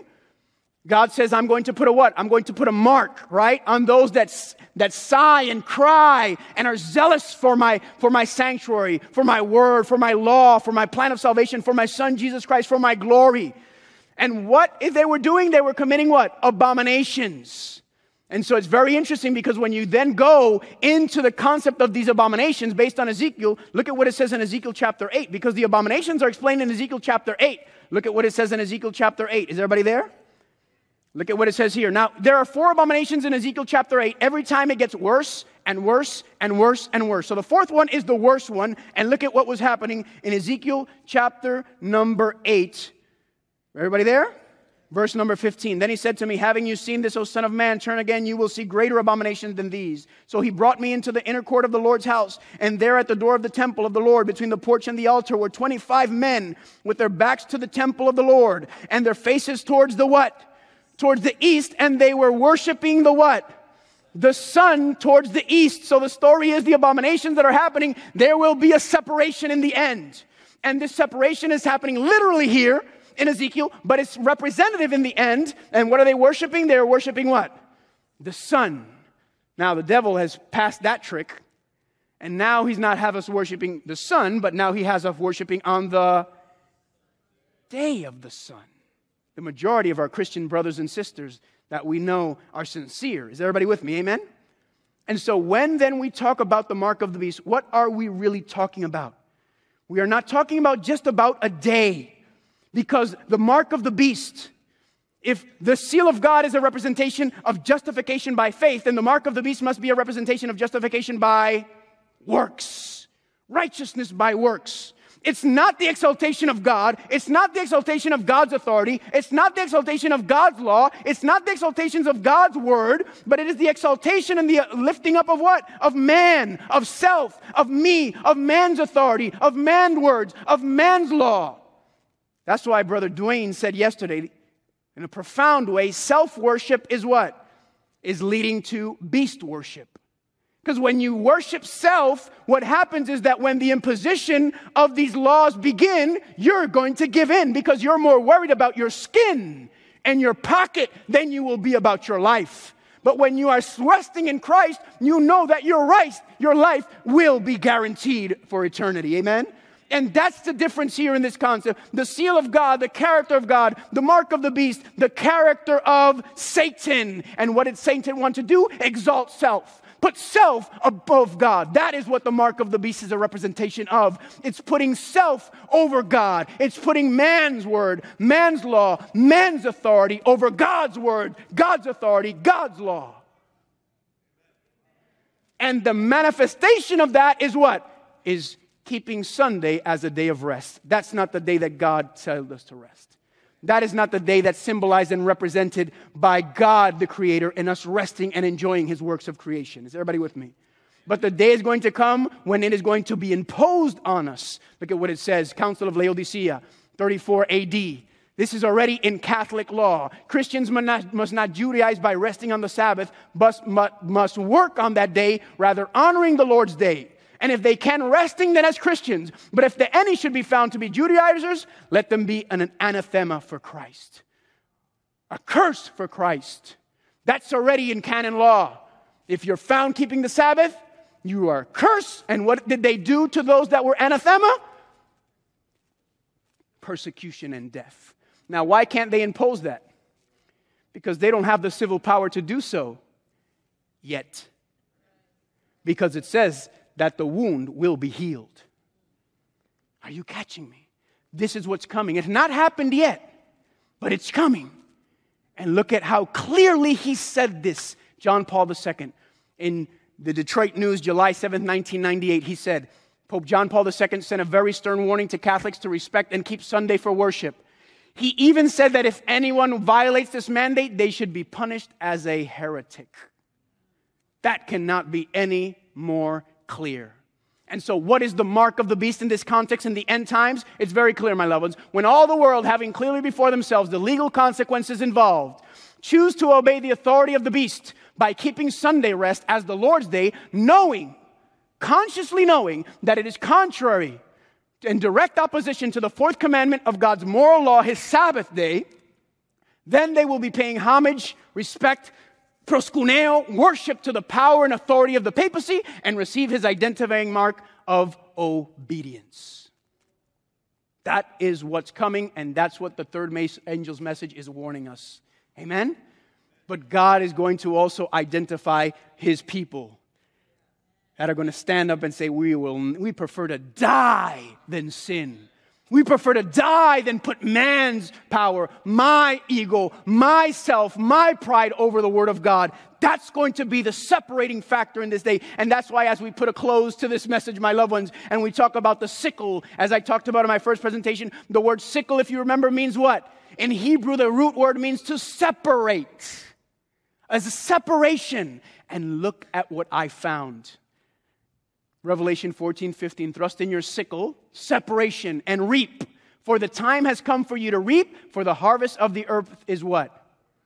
God says, I'm going to put a what? I'm going to put a mark, right? On those that, that sigh and cry and are zealous for my, for my sanctuary, for my word, for my law, for my plan of salvation, for my son, Jesus Christ, for my glory. And what if they were doing? They were committing what? Abominations. And so it's very interesting because when you then go into the concept of these abominations based on Ezekiel, look at what it says in Ezekiel chapter eight, because the abominations are explained in Ezekiel chapter eight. Look at what it says in Ezekiel chapter eight. Is everybody there? Look at what it says here. Now, there are four abominations in Ezekiel chapter eight. Every time it gets worse and worse and worse and worse. So the fourth one is the worst one. And look at what was happening in Ezekiel chapter number eight. Everybody there? Verse number fifteen. Then he said to me, having you seen this, O son of man, turn again, you will see greater abominations than these. So he brought me into the inner court of the Lord's house. And there at the door of the temple of the Lord, between the porch and the altar, were twenty-five men with their backs to the temple of the Lord and their faces towards the what? Towards the east, and they were worshiping the what? The sun towards the east. So the story is the abominations that are happening, there will be a separation in the end. And this separation is happening literally here in Ezekiel, but it's representative in the end. And what are they worshiping? They're worshiping what? The sun. Now the devil has passed that trick, and now he's not have us worshiping the sun, but now he has us worshiping on the day of the sun. The majority of our Christian brothers and sisters that we know are sincere. Is everybody with me? Amen? And so when then we talk about the mark of the beast, what are we really talking about? We are not talking about just about a day. Because the mark of the beast, if the seal of God is a representation of justification by faith, then the mark of the beast must be a representation of justification by works. Righteousness by works. It's not the exaltation of God. It's not the exaltation of God's authority. It's not the exaltation of God's law. It's not the exaltations of God's word, but it is the exaltation and the lifting up of what? Of man, of self, of me, of man's authority, of man's words, of man's law. That's why Brother Dwayne said yesterday, in a profound way, self-worship is what? Is leading to beast worship. Because when you worship self, what happens is that when the imposition of these laws begin, you're going to give in because you're more worried about your skin and your pocket than you will be about your life. But when you are resting in Christ, you know that your right, your life will be guaranteed for eternity. Amen? And that's the difference here in this concept. The seal of God, the character of God, the mark of the beast, the character of Satan. And what did Satan want to do? Exalt self. Put self above God. That is what the mark of the beast is a representation of. It's putting self over God. It's putting man's word, man's law, man's authority over God's word, God's authority, God's law. And the manifestation of that is what? Is keeping Sunday as a day of rest. That's not the day that God told us to rest. That is not the day that's symbolized and represented by God, the Creator, and us resting and enjoying His works of creation. Is everybody with me? But the day is going to come when it is going to be imposed on us. Look at what it says, Council of Laodicea, thirty-four A D. This is already in Catholic law. Christians must not, must not Judaize by resting on the Sabbath, but must work on that day, rather honoring the Lord's day. And if they can, resting, then as Christians. But if the any should be found to be Judaizers, let them be an anathema for Christ. A curse for Christ. That's already in canon law. If you're found keeping the Sabbath, you are cursed. And what did they do to those that were anathema? Persecution and death. Now, why can't they impose that? Because they don't have the civil power to do so yet. Because it says that the wound will be healed. Are you catching me? This is what's coming. It's not happened yet, but it's coming. And look at how clearly he said this. John Paul the Second, in the Detroit News, July seventh, nineteen ninety-eight, he said, Pope John Paul the Second sent a very stern warning to Catholics to respect and keep Sunday for worship. He even said that if anyone violates this mandate, they should be punished as a heretic. That cannot be any more clear. And so what is the mark of the beast in this context in the end times? It's very clear, my loved ones. When all the world, having clearly before themselves the legal consequences involved, choose to obey the authority of the beast by keeping Sunday rest as the Lord's day, knowing, consciously knowing, that it is contrary in direct opposition to the fourth commandment of God's moral law, His Sabbath day, then they will be paying homage, respect, proskuneo, worship to the power and authority of the papacy and receive His identifying mark of obedience. That is what's coming, and that's what the third angel's message is warning us. Amen? But God is going to also identify His people that are going to stand up and say, we will, we prefer to die than sin. We prefer to die than put man's power, my ego, myself, my pride over the Word of God. That's going to be the separating factor in this day. And that's why as we put a close to this message, my loved ones, and we talk about the sickle, as I talked about in my first presentation, the word sickle, if you remember, means what? In Hebrew, the root word means to separate. As a separation. And look at what I found. Revelation fourteen fifteen, thrust in your sickle, separation, and reap. For the time has come for you to reap, for the harvest of the earth is what?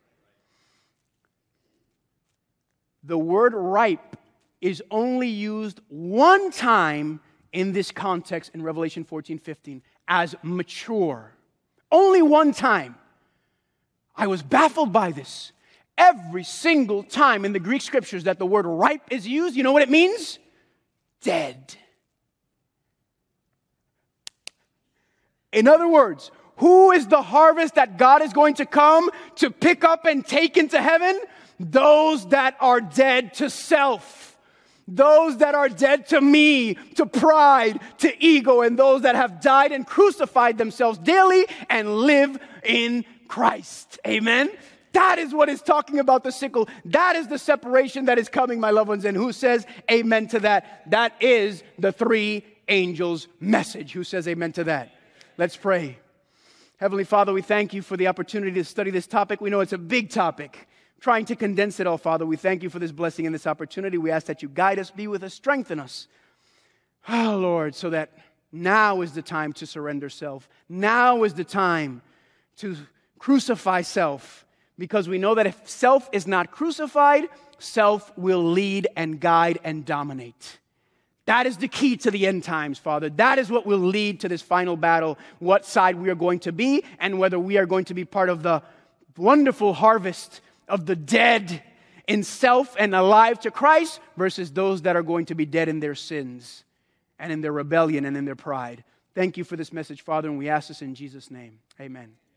The word ripe is only used one time in this context in Revelation fourteen fifteen, as mature. Only one time. I was baffled by this. Every single time in the Greek scriptures that the word ripe is used, you know what it means? Dead. In other words, who is the harvest that God is going to come to pick up and take into heaven? Those that are dead to self. Those that are dead to me, to pride, to ego, and those that have died and crucified themselves daily and live in Christ. Amen? That is what is talking about the sickle. That is the separation that is coming, my loved ones. And who says amen to that? That is the three angels' message. Who says amen to that? Let's pray. Heavenly Father, we thank you for the opportunity to study this topic. We know it's a big topic. Trying to condense it all, Father. We thank you for this blessing and this opportunity. We ask that you guide us, be with us, strengthen us. Oh, Lord, so that now is the time to surrender self. Now is the time to crucify self. Because we know that if self is not crucified, self will lead and guide and dominate. That is the key to the end times, Father. That is what will lead to this final battle, what side we are going to be, and whether we are going to be part of the wonderful harvest of the dead in self and alive to Christ versus those that are going to be dead in their sins and in their rebellion and in their pride. Thank you for this message, Father, and we ask this in Jesus' name. Amen.